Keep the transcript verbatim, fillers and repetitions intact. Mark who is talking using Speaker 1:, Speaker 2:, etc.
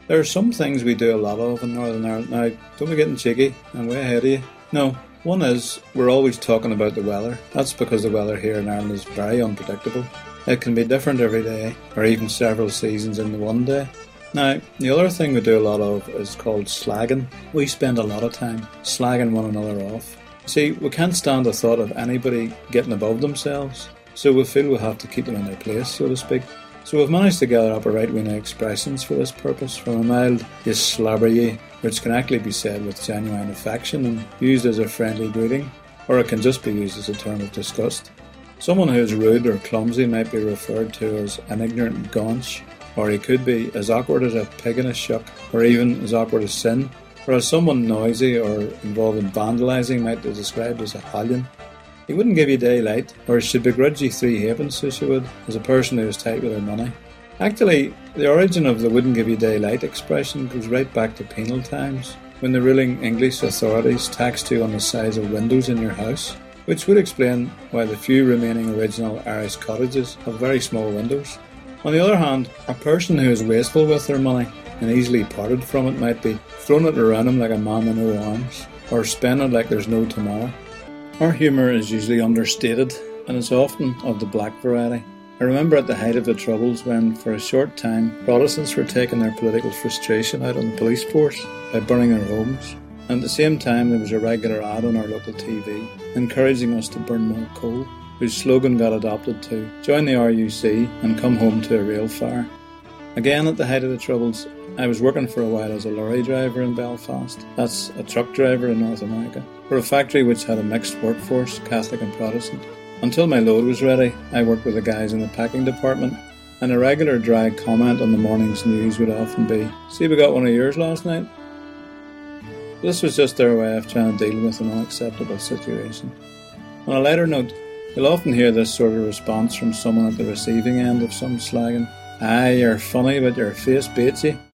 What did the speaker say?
Speaker 1: There are some things we do a lot of in Northern Ireland. Now, don't be getting cheeky, I'm way ahead of you. No, one is, we're always talking about the weather. That's because the weather here in Ireland is very unpredictable. It can be different every day, or even several seasons in the one day. Now, the other thing we do a lot of is called slagging. We spend a lot of time slagging one another off. See, we can't stand the thought of anybody getting above themselves, so we feel we have to keep them in their place, so to speak. So we've managed to gather up a right wing expressions for this purpose, from a mild "you slabber ye," which can actually be said with genuine affection and used as a friendly greeting, or it can just be used as a term of disgust. Someone who is rude or clumsy might be referred to as an ignorant gaunch, or he could be as awkward as a pig in a shuck, or even as awkward as sin, whereas someone noisy or involved in vandalising might be described as a hallion. He wouldn't give you daylight, or should begrudge you three halfpence, so she would, as a person who is tight with her money. Actually, the origin of the wouldn't give you daylight expression goes right back to penal times, when the ruling English authorities taxed you on the size of windows in your house, which would explain why the few remaining original Irish cottages have very small windows. On the other hand, a person who is wasteful with their money and easily parted from it might be throwing it around him like a man with no arms, or spending it like there's no tomorrow. Our humour is usually understated, and is often of the black variety. I remember at the height of the Troubles when, for a short time, Protestants were taking their political frustration out on the police force by burning their homes, and at the same time there was a regular ad on our local T V encouraging us to burn more coal, whose slogan got adopted to "Join the R U C and come home to a real fire." Again, at the height of the Troubles, I was working for a while as a lorry driver in Belfast, that's a truck driver in North America, for a factory which had a mixed workforce, Catholic and Protestant. Until my load was ready, I worked with the guys in the packing department, and a regular dry comment on the morning's news would often be, "See, we got one of yours last night?" This was just their way of trying to deal with an unacceptable situation. On a lighter note, you'll often hear this sort of response from someone at the receiving end of some slagging. "Aye, you're funny, but your face baits you."